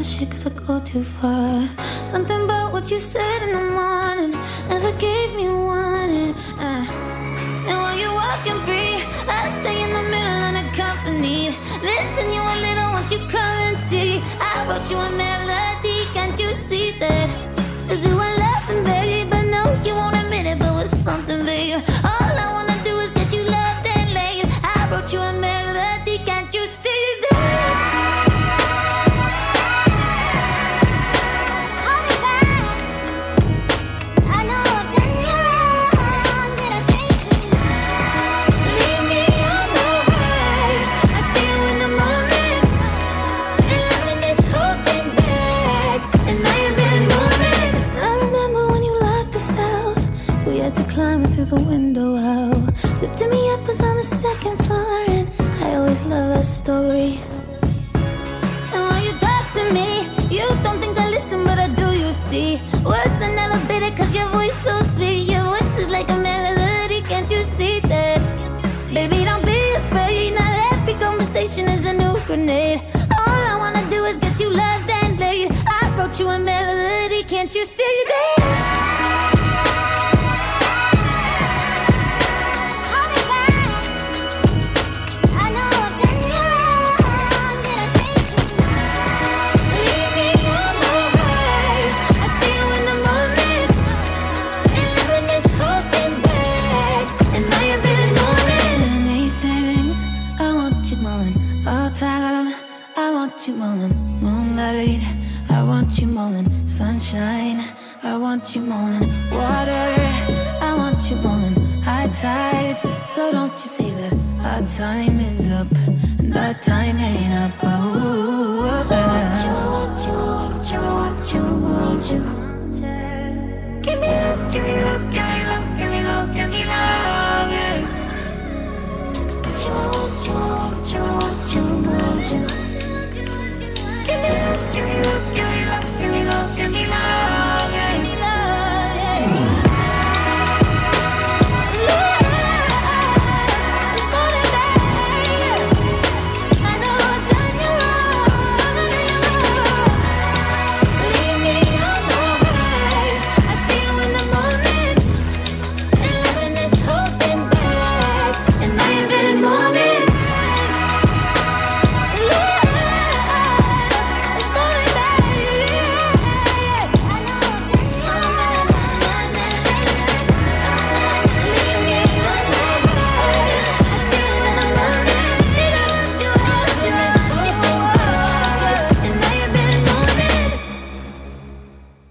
shit cause I go too far. Something about what you said in the morning never gave me one. And while you're walking free, I stay in the middle unaccompanied. Listen, you a little, won't you come and see? I wrote you a melody, can't you see that? Is it what laughing, babe? I know you won't admit it, but with something, babe. All I wanna do is get you loved and laid. I wrote you a melody, can't you see that? Climbing through the window out, lifting me up was on the second floor, and I always love that story. And while you talk to me, you don't think I listen, but I do, you see. Words are never bitter cause your voice so sweet. Your voice is like a melody, can't you see that? Baby, don't be afraid, not every conversation is a new grenade. All I wanna do is get you loved and laid. I wrote you a melody, can't you see that? I want you mulling, moonlight. I want you mulling, sunshine. I want you mulling, water. I want you mulling, high tides. So don't you see that our time is up and our time ain't up. Oh, so what you want?